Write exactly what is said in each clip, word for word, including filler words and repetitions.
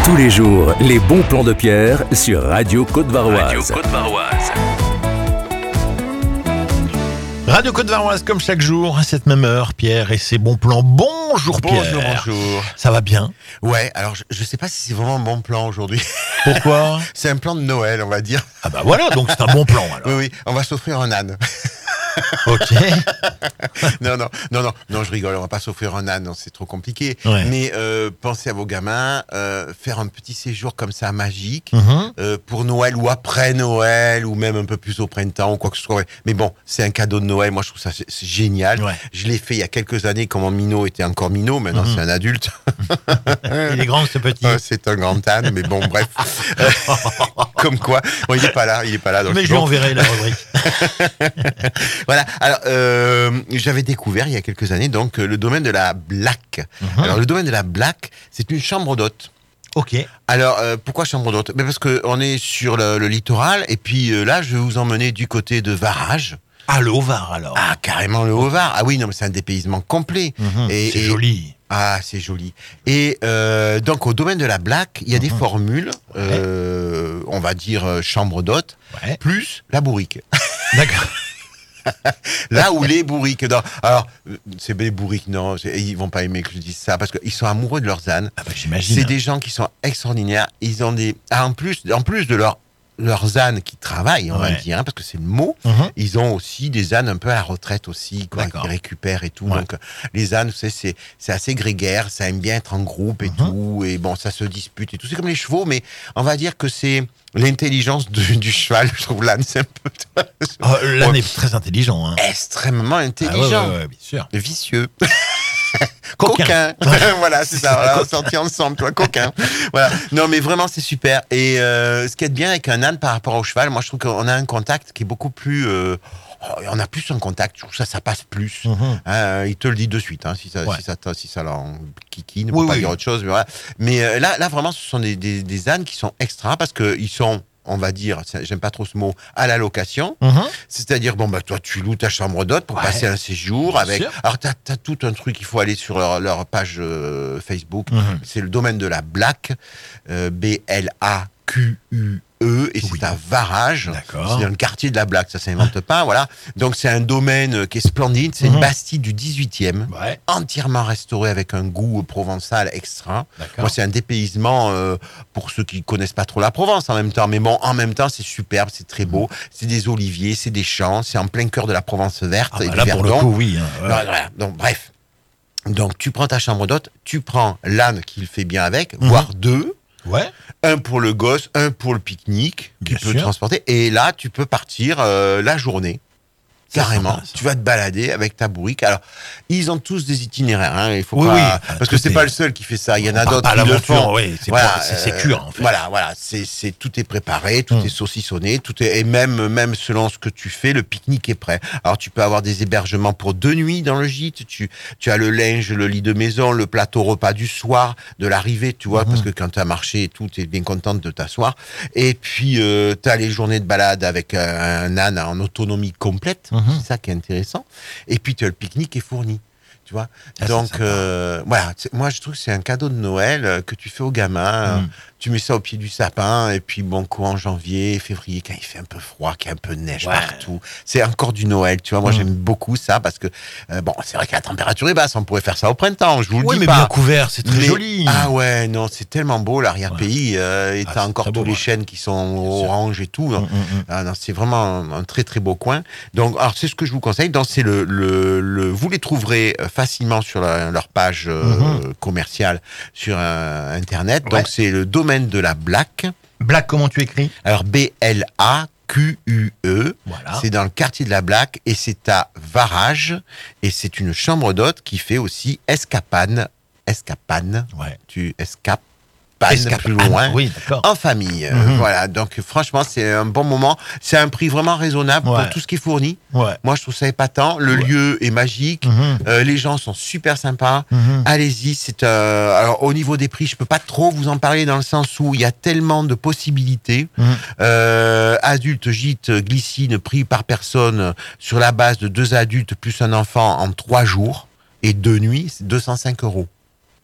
Tous les jours, les bons plans de Pierre sur Radio Côte-Varoise. Radio Côte-Varoise. Radio Côte-Varoise, comme chaque jour, à cette même heure, Pierre et ses bons plans. Bonjour Pierre. Bonjour, bonjour. Ça va bien? Ouais, alors je, je sais pas si c'est vraiment un bon plan aujourd'hui. Pourquoi? C'est un plan de Noël, on va dire. Ah bah voilà, donc c'est un bon plan alors. Oui, oui, on va s'offrir un âne. Ok. non, non, non, non, non, je rigole, on va pas s'offrir un âne, non, c'est trop compliqué. Ouais. Mais euh, pensez à vos gamins, euh, faire un petit séjour comme ça magique, Mhm. euh, pour Noël ou après Noël, ou même un peu plus au printemps, ou quoi que ce soit. Mais bon, c'est un cadeau de Noël, moi je trouve ça c'est, c'est génial. Ouais. Je l'ai fait il y a quelques années quand mon minot était encore minot, maintenant Mhm. c'est un adulte. Il est grand, ce petit. Euh, c'est un grand âne, mais bon, bref. Euh, comme quoi. Bon, il est pas là, il est pas là. Donc Mais c'est je lui bon. enverrai la rubrique. Voilà. Alors, euh, j'avais découvert il y a quelques années donc euh, le domaine de la Black. Mhm. Alors, le domaine de la Black, c'est une chambre d'hôte. Ok. Alors, euh, pourquoi chambre d'hôte? Mais parce que on est sur le, le littoral et puis euh, là, je vais vous emmener du côté de Varage. Ah, le Haut-Var alors. Ah, carrément le Haut-Var. Ah oui, non, mais c'est un dépaysement complet. Mhm. Et- C'est et- joli. Ah, c'est joli. Et euh, donc, au domaine de la Black, il y a des Mhm. formules, euh, on va dire euh, chambre d'hôte, Ouais. plus la bourrique. D'accord. Là où les bourriques. Non. Alors, euh, c'est des bourriques, non, c'est- ils vont pas aimer que je dise ça parce qu'ils sont amoureux de leurs ânes. Ah bah j'imagine. C'est des gens qui sont extraordinaires. Ils ont des. Ah, en plus, en plus de leur, leurs ânes qui travaillent, on va Ouais. dire, hein, parce que c'est le mot. Mhm. Ils ont aussi des ânes un peu à la retraite aussi, quoi, D'accord. qui récupèrent et tout. Ouais. Donc, les ânes, vous savez, c'est, c'est assez grégaire, ça aime bien être en groupe et Mhm. tout. Et bon, ça se dispute et tout. C'est comme les chevaux, mais on va dire que c'est l'intelligence du, du cheval. Je trouve l'âne, c'est un peu Ah, l'âne Ouais. est très intelligent. Hein. extrêmement Ah, ouais, intelligent. ouais, ouais, bien sûr. Vicieux. Coquin. Coquin. Voilà, c'est ça. Voilà, on Coquin. sortit ensemble, toi, coquin. Voilà. Non, mais vraiment, c'est super. Et euh, ce qui est bien avec un âne par rapport au cheval, moi, je trouve qu'on a un contact qui est beaucoup plus. Euh, oh, on a plus un contact. Je trouve ça, ça passe plus. Mhm. Hein, il te le dit de suite, hein, si ça, Ouais. si ça, si ça l'en kikine, Oui, pour pas oui. dire autre chose. Mais, voilà. Mais euh, là, là, vraiment, ce sont des, des, des ânes qui sont extra parce que ils sont. On va dire, c'est- j'aime pas trop ce mot, à la location. Mhm. C'est-à-dire, bon, bah, toi, tu loues ta chambre d'hôte pour Ouais. passer un séjour Bien avec. sûr. Alors, t'as, t'as tout un truc, il faut aller sur leur, leur page euh, Facebook. Mhm. C'est le domaine de la Black, euh, B L A Q U E, et Oui. c'est à Varage. D'accord. C'est dans le quartier de la Black, ça s'invente pas, voilà. Donc, c'est un domaine qui est splendide, c'est Mhm. une bastide du dix-huitième. Ouais. Entièrement restauré avec un goût provençal extra. D'accord. Moi, c'est un dépaysement euh, pour ceux qui connaissent pas trop la Provence en même temps. Mais bon, en même temps, c'est superbe, c'est très beau. C'est des oliviers, c'est des champs, c'est en plein cœur de la Provence verte Ah et bah du là, pour le Verdon. coup, oui. hein, ouais. Voilà, voilà. Donc, bref. Donc, tu prends ta chambre d'hôte, tu prends l'âne qui le fait bien avec, Mhm. voire deux. Ouais. Un pour le gosse, un pour le pique-nique, qui Bien peut sûr. transporter. Et là, tu peux partir euh, la journée. C'est Carrément. sympa, ça. Tu vas te balader avec ta bourrique. Alors, ils ont tous des itinéraires. Hein. Il faut Oui, pas... oui. Parce que Tout c'est est- pas le seul qui fait ça. Il y en On a part d'autres pas à qui le l'aventure, font. oui, c'est Voilà, pour- c'est euh, sécure, en fait. Voilà, voilà. C'est, c'est, tout est préparé, tout Mm. est saucissonné, tout est, et même, même selon ce que tu fais, le pique-nique est prêt. Alors, tu peux avoir des hébergements pour deux nuits dans le gîte. Tu, tu as le linge, le lit de maison, le plateau repas du soir, de l'arrivée, tu vois, Mhm. parce que quand tu as marché et tout, tu es bien contente de t'asseoir. Et puis, euh, tu as les journées de balade avec un, un âne en autonomie complète. Mhm. C'est ça qui est intéressant. Et puis, tu as le pique-nique qui est fourni. Tu vois. Ah, c'est Donc, sympa. euh, voilà. C'est- Moi, je trouve que c'est un cadeau de Noël euh, que tu fais aux gamins. Mm. Euh, Tu mets ça au pied du sapin. Et puis, bon, courant janvier, février, quand il fait un peu froid, qu'il y a un peu de neige Ouais. partout. C'est encore du Noël. Tu vois, moi, Mm. j'aime beaucoup ça parce que, euh, bon, c'est vrai que la température est basse. On pourrait faire ça au printemps. Je vous le Oui, dis mais pas. bien couvert, c'est très Mais- joli. Ah ouais, non, c'est tellement beau l'arrière-pays. Euh, et Ah, t'as c'est encore très tous beau, les ouais. chênes qui sont Bien sûr. orange et tout. Mm, mm, mm. Ah non, c'est vraiment un, un très très beau coin. Donc, alors c'est ce que je vous conseille. Donc, c'est le, le, le- vous les trouverez euh, facilement sur la- leur page euh, Mhm. commerciale sur euh, internet. Ouais. Donc, c'est le domaine de la Black. Black, comment tu écris? Alors B L A Q U E. Voilà. C'est dans le quartier de la Black et c'est à Varage. Et c'est une chambre d'hôte qui fait aussi escapade. Escapade. Ouais. Tu escapes Escapade. plus loin. Ah, oui, d'accord. En famille. Euh, Mhm. Voilà. Donc, franchement, c'est un bon moment. C'est un prix vraiment raisonnable Ouais. pour tout ce qui est fourni. Ouais. Moi, je trouve ça épatant. Le Ouais. lieu est magique. Mhm. Euh, les gens sont super sympas. Mhm. Allez-y. C'est euh, alors au niveau des prix, je peux pas trop vous en parler dans le sens où il y a tellement de possibilités. Mhm. Euh, adulte, gîte, glycine, prix par personne sur la base de deux adultes plus un enfant en trois jours et deux nuits, c'est deux cent cinq euros.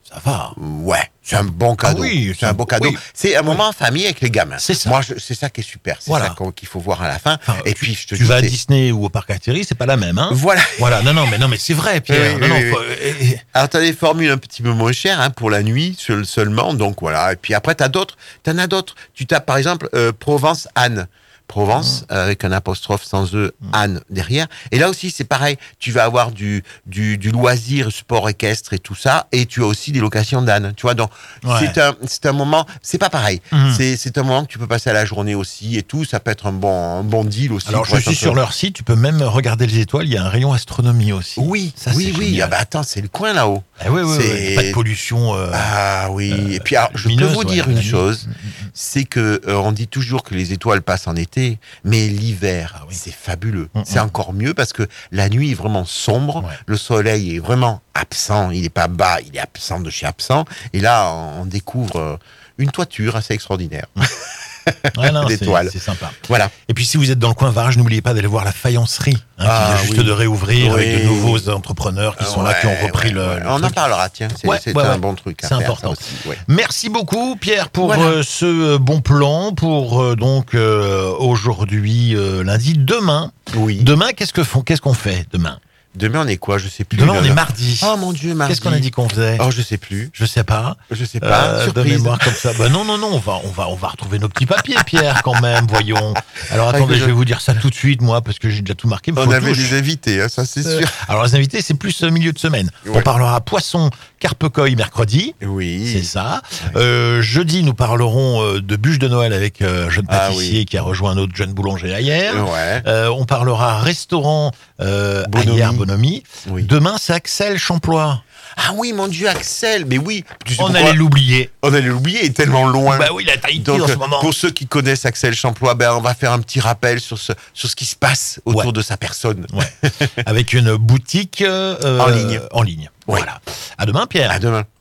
Ça va. Ouais, c'est un bon cadeau. Ah oui, c'est un bon cadeau. oui. C'est un moment en famille avec les gamins. C'est ça. Moi, je, c'est ça qui est super. C'est Voilà. ça qu'on- qu'il faut voir à la fin. Enfin, Et tu, puis, je te tu dis, vas à c'est- Disney ou au parc Astérix, c'est pas la même, hein. Voilà. Voilà, non, non, mais non, mais c'est vrai, Pierre. Oui, non, non, oui, faut- et- et- Alors, tu as des formules un petit peu moins chères hein, pour la nuit seul- seulement. Donc, voilà. Et puis après, tu as d'autres. Tu en as d'autres. Tu tapes, par exemple, euh, Provence-Anne. Provence, euh, avec un apostrophe sans E, Anne derrière. Et là aussi, c'est pareil. Tu vas avoir du, du, du loisir, sport équestre et tout ça. Et tu as aussi des locations d'ânes. Tu vois, donc, Ouais. c'est un, c'est un moment, c'est pas pareil. Mhm. C'est, c'est un moment que tu peux passer à la journée aussi et tout. Ça peut être un bon, un bon deal aussi. Alors, pour je être suis un sur peu- leur site, tu peux même regarder les étoiles. Il y a un rayon astronomie aussi. Oui, Ça, oui, c'est oui. génial. Ah bah attends, c'est le coin là-haut. Ah oui, oui, c'est- oui. Pas de pollution. euh, Ah oui. et puis, alors, je peux lumineuse, vous ouais, dire la une nuit. chose. C'est que euh, on dit toujours que les étoiles passent en été, mais l'hiver, Ah oui. c'est fabuleux. Mm, C'est mm. encore mieux parce que la nuit est vraiment sombre, Ouais. le soleil est vraiment absent, il n'est pas bas, il est absent de chez absent. Et là, on découvre euh, une toiture assez extraordinaire. Ouais, non, c'est, d'étoiles. c'est sympa. Voilà. Et puis, si vous êtes dans le coin Varge, n'oubliez pas d'aller voir la faïencerie, hein, Ah, qui vient juste oui. de réouvrir avec Oui. de nouveaux entrepreneurs qui sont là, qui ont Ouais, repris ouais, le, ouais. le On en truc. parlera, tiens. C'est, Ouais, c'est ouais, un ouais. bon truc à C'est faire, important. ça aussi, ouais. Merci beaucoup, Pierre, pour Voilà. euh, ce euh, bon plan pour euh, donc euh, aujourd'hui euh, lundi. Demain, Oui. demain, qu'est-ce que font Qu'est-ce qu'on fait demain Demain, on est quoi? Je sais plus. Demain, là, on est là. mardi. Oh mon Dieu, mardi. Qu'est-ce qu'on a dit qu'on faisait Oh, je sais plus. Je sais pas. Je sais pas. Euh, de Surprise. mémoire comme ça. Bah non, non, non, on va, on va, on va retrouver nos petits papiers, Pierre, quand même, voyons. Alors Ouais, attendez, que je je- vais vous dire ça tout de suite, moi, parce que j'ai déjà tout marqué. me On faut avait touche. des invités, hein, ça c'est Euh, sûr. Alors les invités, c'est plus euh, milieu de semaine. On Ouais. parlera poisson, carpe-coï mercredi. Oui. C'est ça. Euh, jeudi, nous parlerons euh, de bûches de Noël avec euh, un jeune Ah pâtissier oui. qui a rejoint notre jeune boulanger là hier. Ouais. Euh, on parlera restaurant euh, Bonomi. Ayer Bonomi. Oui. Demain, c'est Axel Champlois. Ah oui, mon Dieu, Axel. Mais oui. Tu sais On pourquoi allait l'oublier. On allait l'oublier, il est tellement loin. Bah oui, il a Tahiti Donc, en ce euh, moment. pour ceux qui connaissent Axel Champlois, ben, on va faire un petit rappel sur ce, sur ce qui se passe autour Ouais. de sa personne. Ouais. Avec une boutique euh, En ligne. En ligne. Ouais. Voilà. À demain, Pierre. À demain.